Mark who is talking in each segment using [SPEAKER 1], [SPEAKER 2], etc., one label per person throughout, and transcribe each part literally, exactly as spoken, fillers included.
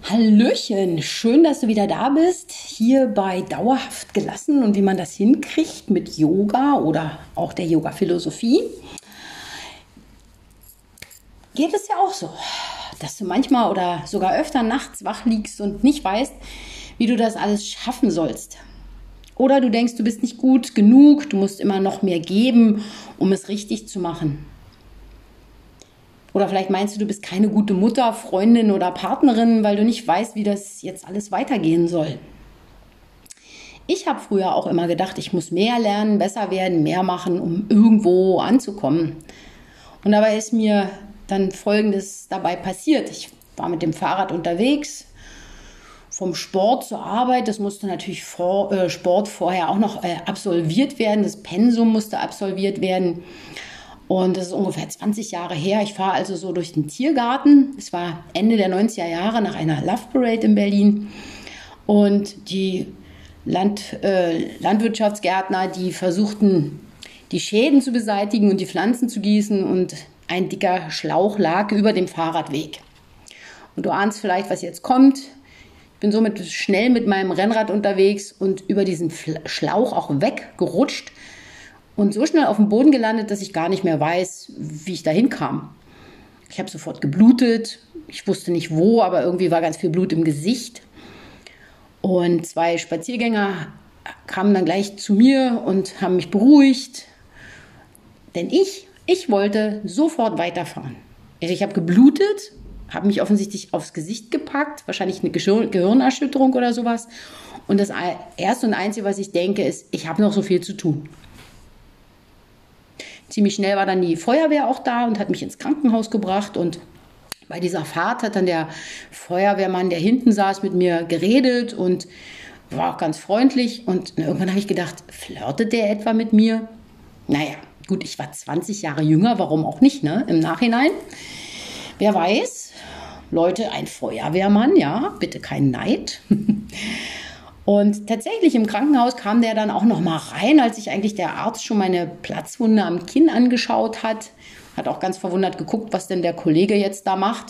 [SPEAKER 1] Hallöchen, schön, dass du wieder da bist, hier bei Dauerhaft gelassen und wie man das hinkriegt mit Yoga oder auch der Yoga-Philosophie. Geht es ja auch so, dass du manchmal oder sogar öfter nachts wach liegst und nicht weißt, wie du das alles schaffen sollst. Oder du denkst, du bist nicht gut genug, du musst immer noch mehr geben, um es richtig zu machen. Oder vielleicht meinst du, du bist keine gute Mutter, Freundin oder Partnerin, weil du nicht weißt, wie das jetzt alles weitergehen soll. Ich habe früher auch immer gedacht, ich muss mehr lernen, besser werden, mehr machen, um irgendwo anzukommen. Und dabei ist mir dann Folgendes dabei passiert. Ich war mit dem Fahrrad unterwegs, vom Sport zur Arbeit. Das musste natürlich vor, äh, Sport vorher auch noch äh, absolviert werden. Das Pensum musste absolviert werden. Und das ist ungefähr zwanzig Jahre her. Ich fahre also so durch den Tiergarten. Es war Ende der neunziger Jahre nach einer Love Parade in Berlin. Und die Land, äh, Landwirtschaftsgärtner, die versuchten, die Schäden zu beseitigen und die Pflanzen zu gießen. Und ein dicker Schlauch lag über dem Fahrradweg. Und du ahnst vielleicht, was jetzt kommt. Ich bin somit schnell mit meinem Rennrad unterwegs und über diesen Schlauch auch weggerutscht. Und so schnell auf dem Boden gelandet, dass ich gar nicht mehr weiß, wie ich da hinkam. Ich habe sofort geblutet. Ich wusste nicht wo, aber irgendwie war ganz viel Blut im Gesicht. Und zwei Spaziergänger kamen dann gleich zu mir und haben mich beruhigt. Denn ich, ich wollte sofort weiterfahren. Also ich habe geblutet, habe mich offensichtlich aufs Gesicht gepackt, wahrscheinlich eine Gehirnerschütterung oder sowas. Und das Erste und Einzige, was ich denke, ist, ich habe noch so viel zu tun. Ziemlich schnell war dann die Feuerwehr auch da und hat mich ins Krankenhaus gebracht. Und bei dieser Fahrt hat dann der Feuerwehrmann, der hinten saß, mit mir geredet und war auch ganz freundlich. Und irgendwann habe ich gedacht, flirtet der etwa mit mir? Naja, gut, ich war zwanzig Jahre jünger, warum auch nicht, ne? Im Nachhinein. Wer weiß, Leute, ein Feuerwehrmann, ja, bitte kein Neid. Und tatsächlich im Krankenhaus kam der dann auch noch mal rein, als sich eigentlich der Arzt schon meine Platzwunde am Kinn angeschaut hat. Hat auch ganz verwundert geguckt, was denn der Kollege jetzt da macht.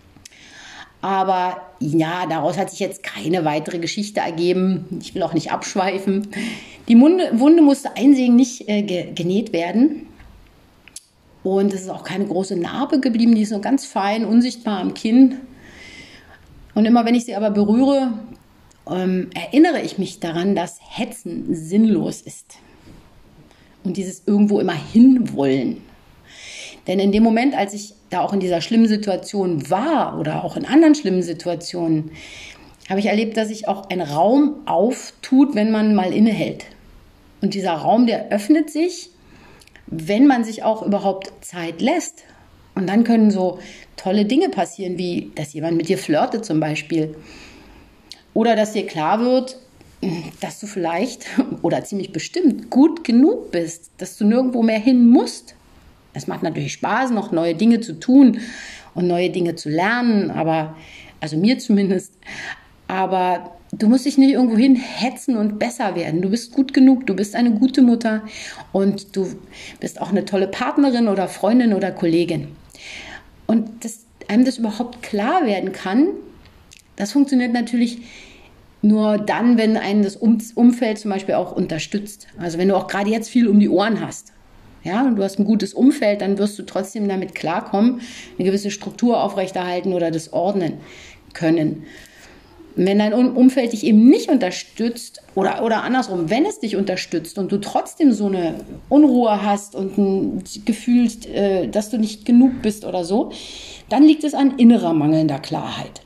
[SPEAKER 1] Aber ja, daraus hat sich jetzt keine weitere Geschichte ergeben. Ich will auch nicht abschweifen. Die Wunde, Wunde musste einsägig äh, genäht werden. Und es ist auch keine große Narbe geblieben. Die ist nur ganz fein, unsichtbar am Kinn. Und immer wenn ich sie aber berühre, Ähm, erinnere ich mich daran, dass Hetzen sinnlos ist. Und dieses irgendwo immer hinwollen. Denn in dem Moment, als ich da auch in dieser schlimmen Situation war oder auch in anderen schlimmen Situationen, habe ich erlebt, dass sich auch ein Raum auftut, wenn man mal innehält. Und dieser Raum, der öffnet sich, wenn man sich auch überhaupt Zeit lässt. Und dann können so tolle Dinge passieren, wie dass jemand mit dir flirtet zum Beispiel. Oder dass dir klar wird, dass du vielleicht oder ziemlich bestimmt gut genug bist, dass du nirgendwo mehr hin musst. Es macht natürlich Spaß, noch neue Dinge zu tun und neue Dinge zu lernen, aber, also mir zumindest. Aber du musst dich nicht irgendwo hin hetzen und besser werden. Du bist gut genug, du bist eine gute Mutter und du bist auch eine tolle Partnerin oder Freundin oder Kollegin. Und dass einem das überhaupt klar werden kann, das funktioniert natürlich nur dann, wenn einen das Umfeld zum Beispiel auch unterstützt. Also wenn du auch gerade jetzt viel um die Ohren hast, ja, und du hast ein gutes Umfeld, dann wirst du trotzdem damit klarkommen, eine gewisse Struktur aufrechterhalten oder das ordnen können. Wenn dein Umfeld dich eben nicht unterstützt oder, oder andersrum, wenn es dich unterstützt und du trotzdem so eine Unruhe hast und ein Gefühl, dass du nicht genug bist oder so, dann liegt es an innerer mangelnder Klarheit.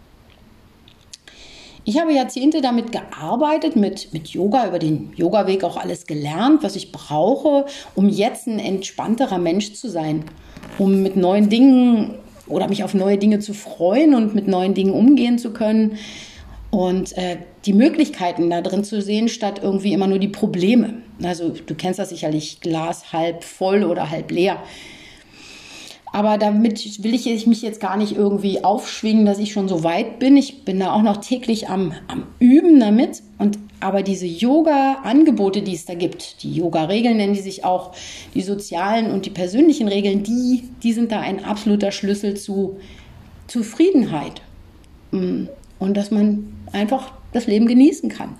[SPEAKER 1] Ich habe Jahrzehnte damit gearbeitet, mit, mit Yoga, über den Yoga-Weg auch alles gelernt, was ich brauche, um jetzt ein entspannterer Mensch zu sein, um mit neuen Dingen oder mich auf neue Dinge zu freuen und mit neuen Dingen umgehen zu können und äh, die Möglichkeiten da drin zu sehen, statt irgendwie immer nur die Probleme. Also du kennst das sicherlich, Glas halb voll oder halb leer. Aber damit will ich mich jetzt gar nicht irgendwie aufschwingen, dass ich schon so weit bin. Ich bin da auch noch täglich am, am Üben damit. Und aber diese Yoga-Angebote, die es da gibt, die Yoga-Regeln nennen die sich auch, die sozialen und die persönlichen Regeln, die, die sind da ein absoluter Schlüssel zu Zufriedenheit. und dass man einfach das Leben genießen kann.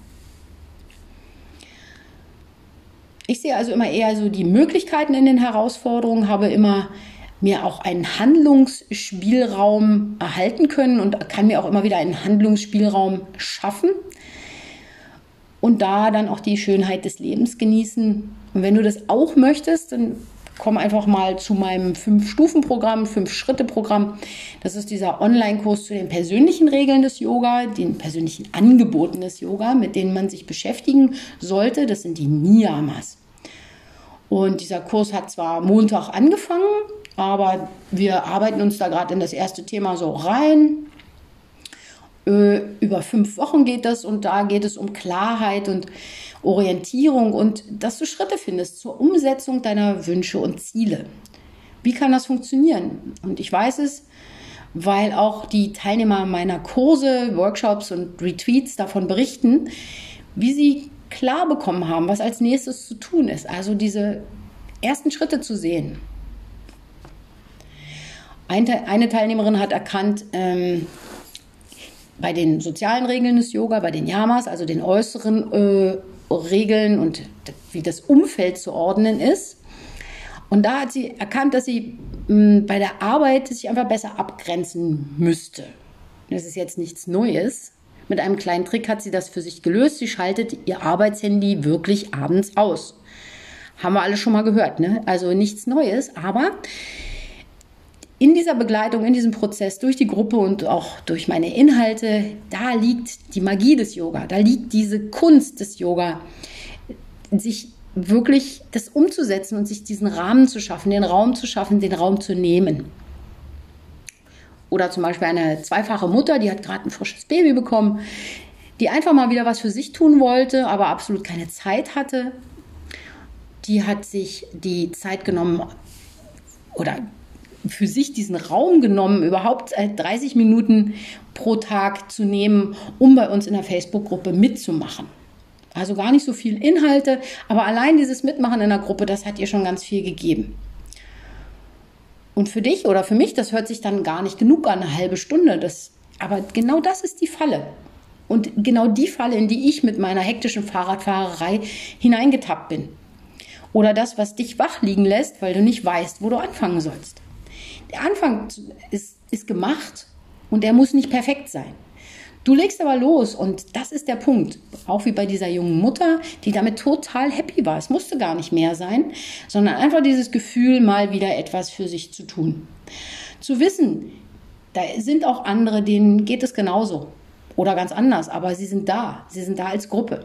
[SPEAKER 1] Ich sehe also immer eher so die Möglichkeiten in den Herausforderungen, habe immer mir auch einen Handlungsspielraum erhalten können und kann mir auch immer wieder einen Handlungsspielraum schaffen und da dann auch die Schönheit des Lebens genießen. Und wenn du das auch möchtest, dann komm einfach mal zu meinem Fünf-Stufen-Programm, Fünf-Schritte-Programm. Das ist dieser Online-Kurs zu den persönlichen Regeln des Yoga, den persönlichen Angeboten des Yoga, mit denen man sich beschäftigen sollte. Das sind die Niyamas. Und dieser Kurs hat zwar Montag angefangen, aber wir arbeiten uns da gerade in das erste Thema so rein. Äh, über fünf Wochen geht das und da geht es um Klarheit und Orientierung und dass du Schritte findest zur Umsetzung deiner Wünsche und Ziele. Wie kann das funktionieren? Und ich weiß es, weil auch die Teilnehmer meiner Kurse, Workshops und Retreats davon berichten, wie sie klar bekommen haben, was als nächstes zu tun ist. Also diese ersten Schritte zu sehen. Eine Teilnehmerin hat erkannt, ähm, bei den sozialen Regeln des Yoga, bei den Yamas, also den äußeren äh, Regeln und wie das Umfeld zu ordnen ist. Und da hat sie erkannt, dass sie mh, bei der Arbeit sich einfach besser abgrenzen müsste. Das ist jetzt nichts Neues. Mit einem kleinen Trick hat sie das für sich gelöst. Sie schaltet ihr Arbeitshandy wirklich abends aus. Haben wir alle schon mal gehört, ne? Also nichts Neues, aber in dieser Begleitung, in diesem Prozess durch die Gruppe und auch durch meine Inhalte, da liegt die Magie des Yoga, da liegt diese Kunst des Yoga, sich wirklich das umzusetzen und sich diesen Rahmen zu schaffen, den Raum zu schaffen, den Raum zu nehmen. Oder zum Beispiel eine zweifache Mutter, die hat gerade ein frisches Baby bekommen, die einfach mal wieder was für sich tun wollte, aber absolut keine Zeit hatte. Die hat sich die Zeit genommen oder für sich diesen Raum genommen, überhaupt dreißig Minuten pro Tag zu nehmen, um bei uns in der Facebook-Gruppe mitzumachen. Also gar nicht so viel Inhalte, aber allein dieses Mitmachen in der Gruppe, das hat ihr schon ganz viel gegeben. Und für dich oder für mich, das hört sich dann gar nicht genug an, eine halbe Stunde. Das, aber genau das ist die Falle. Und genau die Falle, in die ich mit meiner hektischen Fahrradfahrerei hineingetappt bin. Oder das, was dich wach liegen lässt, weil du nicht weißt, wo du anfangen sollst. Der Anfang ist, ist gemacht und der muss nicht perfekt sein. Du legst aber los und das ist der Punkt. Auch wie bei dieser jungen Mutter, die damit total happy war. Es musste gar nicht mehr sein, sondern einfach dieses Gefühl, mal wieder etwas für sich zu tun. Zu wissen, da sind auch andere, denen geht es genauso oder ganz anders, aber sie sind da. Sie sind da als Gruppe.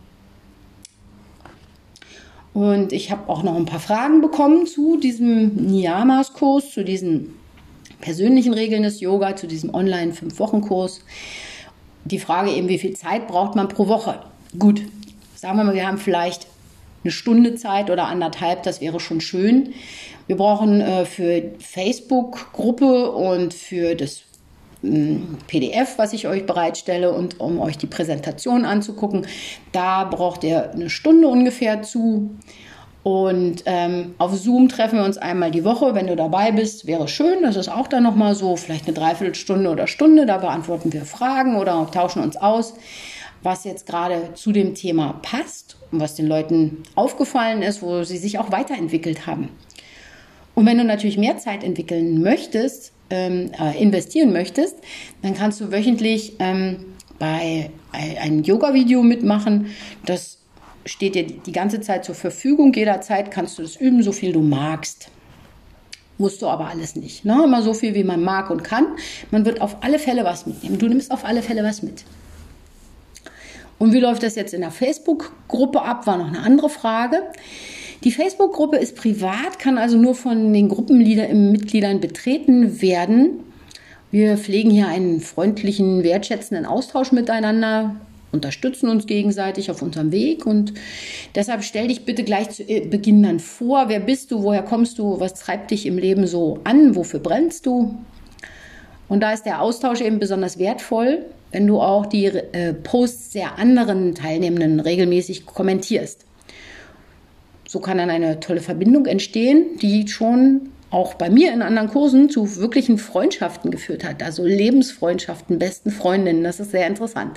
[SPEAKER 1] Und ich habe auch noch ein paar Fragen bekommen zu diesem Niyamas-Kurs, zu diesen persönlichen Regeln des Yoga, zu diesem Online-Fünf-Wochen-Kurs. Die Frage eben, wie viel Zeit braucht man pro Woche? Gut, sagen wir mal, wir haben vielleicht eine Stunde Zeit oder anderthalb, das wäre schon schön. Wir brauchen äh, für Facebook-Gruppe und für das P D F, was ich euch bereitstelle und um euch die Präsentation anzugucken, da braucht ihr eine Stunde ungefähr zu. Und ähm, auf Zoom treffen wir uns einmal die Woche. Wenn du dabei bist, wäre schön. Das ist auch dann nochmal so, vielleicht eine Dreiviertelstunde oder Stunde. Da beantworten wir Fragen oder tauschen uns aus, was jetzt gerade zu dem Thema passt und was den Leuten aufgefallen ist, wo sie sich auch weiterentwickelt haben. Und wenn du natürlich mehr Zeit entwickeln möchtest, ähm, äh, investieren möchtest, dann kannst du wöchentlich ähm, bei einem Yoga-Video mitmachen. Das steht dir die ganze Zeit zur Verfügung. Jederzeit kannst du das üben, so viel du magst. Musst du aber alles nicht. Ne? Immer so viel, wie man mag und kann. Man wird auf alle Fälle was mitnehmen. Du nimmst auf alle Fälle was mit. Und wie läuft das jetzt in der Facebook-Gruppe ab, war noch eine andere Frage. Die Facebook-Gruppe ist privat, kann also nur von den Gruppenmitgliedern betreten werden. Wir pflegen hier einen freundlichen, wertschätzenden Austausch miteinander, unterstützen uns gegenseitig auf unserem Weg und deshalb stell dich bitte gleich zu Beginn dann vor. Wer bist du? Woher kommst du? Was treibt dich im Leben so an? Wofür brennst du? Und da ist der Austausch eben besonders wertvoll, wenn du auch die äh, Posts der anderen Teilnehmenden regelmäßig kommentierst. So kann dann eine tolle Verbindung entstehen, die schon auch bei mir in anderen Kursen zu wirklichen Freundschaften geführt hat, also Lebensfreundschaften, besten Freundinnen. Das ist sehr interessant.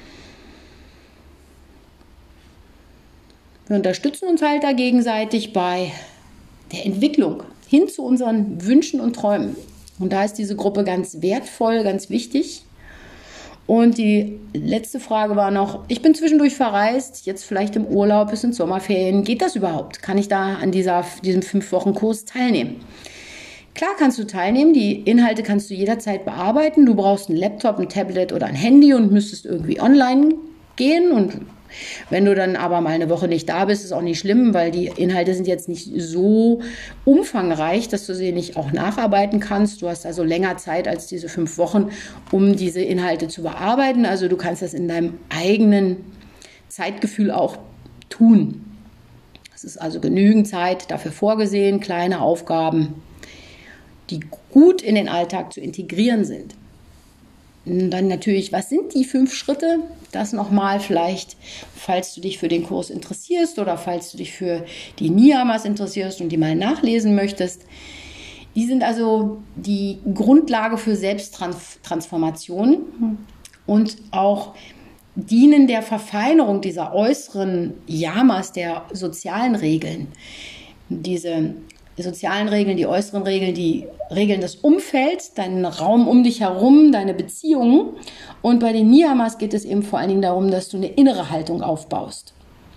[SPEAKER 1] Wir unterstützen uns halt da gegenseitig bei der Entwicklung hin zu unseren Wünschen und Träumen. Und da ist diese Gruppe ganz wertvoll, ganz wichtig. Und die letzte Frage war noch, ich bin zwischendurch verreist, jetzt vielleicht im Urlaub, es sind Sommerferien. Geht das überhaupt? Kann ich da an dieser, diesem fünf-Wochen-Kurs teilnehmen? Klar kannst du teilnehmen, die Inhalte kannst du jederzeit bearbeiten. Du brauchst einen Laptop, ein Tablet oder ein Handy und müsstest irgendwie online gehen. Und wenn du dann aber mal eine Woche nicht da bist, ist auch nicht schlimm, weil die Inhalte sind jetzt nicht so umfangreich, dass du sie nicht auch nacharbeiten kannst. Du hast also länger Zeit als diese fünf Wochen, um diese Inhalte zu bearbeiten. Also du kannst das in deinem eigenen Zeitgefühl auch tun. Es ist also genügend Zeit dafür vorgesehen, kleine Aufgaben, die gut in den Alltag zu integrieren sind. Und dann natürlich, was sind die fünf Schritte? Das nochmal vielleicht, falls du dich für den Kurs interessierst oder falls du dich für die Niyamas interessierst und die mal nachlesen möchtest. Die sind also die Grundlage für Selbsttransformation und auch dienen der Verfeinerung dieser äußeren Yamas, der sozialen Regeln. Diese sozialen Regeln, die äußeren Regeln, die regeln das Umfeld, deinen Raum um dich herum, deine Beziehungen. Und bei den Niyamas geht es eben vor allen Dingen darum, dass du eine innere Haltung aufbaust.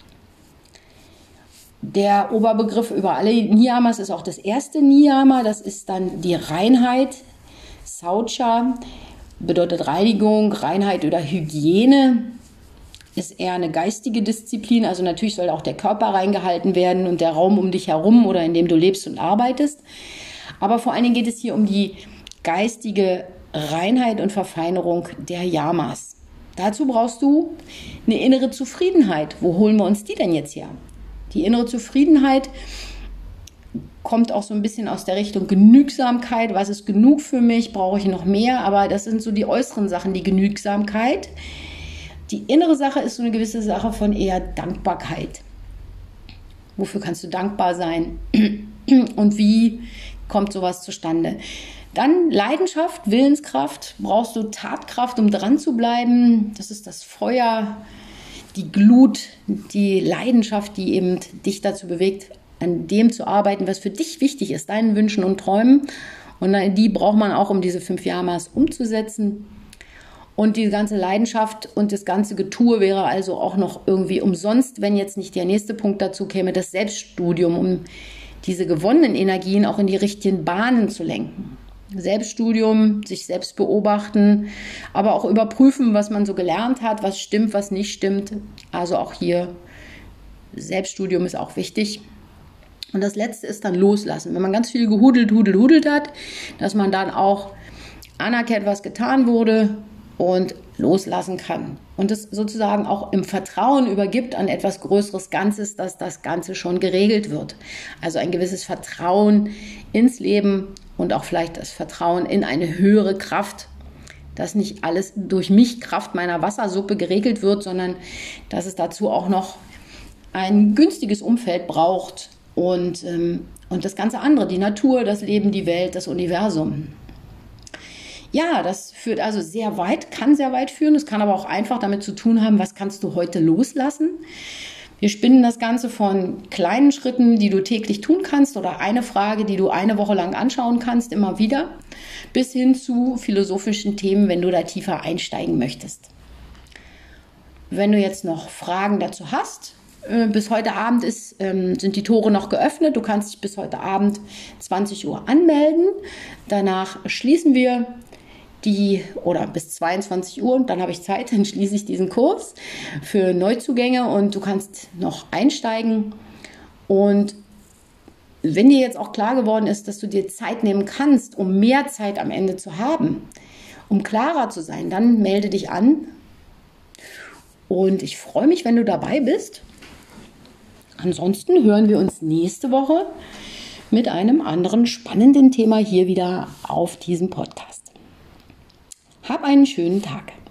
[SPEAKER 1] Der Oberbegriff über alle Niyamas ist auch das erste Niyama, das ist dann die Reinheit. Saucha bedeutet Reinigung, Reinheit oder Hygiene. Ist eher eine geistige Disziplin, also natürlich soll auch der Körper reingehalten werden und der Raum um dich herum oder in dem du lebst und arbeitest. Aber vor allen Dingen geht es hier um die geistige Reinheit und Verfeinerung der Yamas. Dazu brauchst du eine innere Zufriedenheit. Wo holen wir uns die denn jetzt her? Die innere Zufriedenheit kommt auch so ein bisschen aus der Richtung Genügsamkeit. Was ist genug für mich? Brauche ich noch mehr? Aber das sind so die äußeren Sachen, die Genügsamkeit. Die innere Sache ist so eine gewisse Sache von eher Dankbarkeit. Wofür kannst du dankbar sein? Und wie kommt sowas zustande? Dann Leidenschaft, Willenskraft. Brauchst du Tatkraft, um dran zu bleiben? Das ist das Feuer, die Glut, die Leidenschaft, die eben dich dazu bewegt, an dem zu arbeiten, was für dich wichtig ist, deinen Wünschen und Träumen. Und die braucht man auch, um diese fünf Yamas umzusetzen. Und die ganze Leidenschaft und das ganze Getue wäre also auch noch irgendwie umsonst, wenn jetzt nicht der nächste Punkt dazu käme, das Selbststudium, um diese gewonnenen Energien auch in die richtigen Bahnen zu lenken. Selbststudium, sich selbst beobachten, aber auch überprüfen, was man so gelernt hat, was stimmt, was nicht stimmt. Also auch hier Selbststudium ist auch wichtig. Und das Letzte ist dann loslassen. Wenn man ganz viel gehudelt, hudelt, hudelt hat, dass man dann auch anerkennt, was getan wurde, und loslassen kann. Und es sozusagen auch im Vertrauen übergibt an etwas Größeres Ganzes, dass das Ganze schon geregelt wird. Also ein gewisses Vertrauen ins Leben und auch vielleicht das Vertrauen in eine höhere Kraft, dass nicht alles durch mich, Kraft meiner Wassersuppe, geregelt wird, sondern dass es dazu auch noch ein günstiges Umfeld braucht und, ähm, und das ganze andere, die Natur, das Leben, die Welt, das Universum. Ja, das führt also sehr weit, kann sehr weit führen. Es kann aber auch einfach damit zu tun haben, was kannst du heute loslassen. Wir spinnen das Ganze von kleinen Schritten, die du täglich tun kannst oder eine Frage, die du eine Woche lang anschauen kannst, immer wieder, bis hin zu philosophischen Themen, wenn du da tiefer einsteigen möchtest. Wenn du jetzt noch Fragen dazu hast, bis heute Abend ist, sind die Tore noch geöffnet. Du kannst dich bis heute Abend zwanzig Uhr anmelden. Danach schließen wir die, oder bis zweiundzwanzig Uhr, und dann habe ich Zeit, dann schließe ich diesen Kurs für Neuzugänge und du kannst noch einsteigen. Und wenn dir jetzt auch klar geworden ist, dass du dir Zeit nehmen kannst, um mehr Zeit am Ende zu haben, um klarer zu sein, dann melde dich an. Und ich freue mich, wenn du dabei bist. Ansonsten hören wir uns nächste Woche mit einem anderen spannenden Thema hier wieder auf diesem Podcast. Hab einen schönen Tag.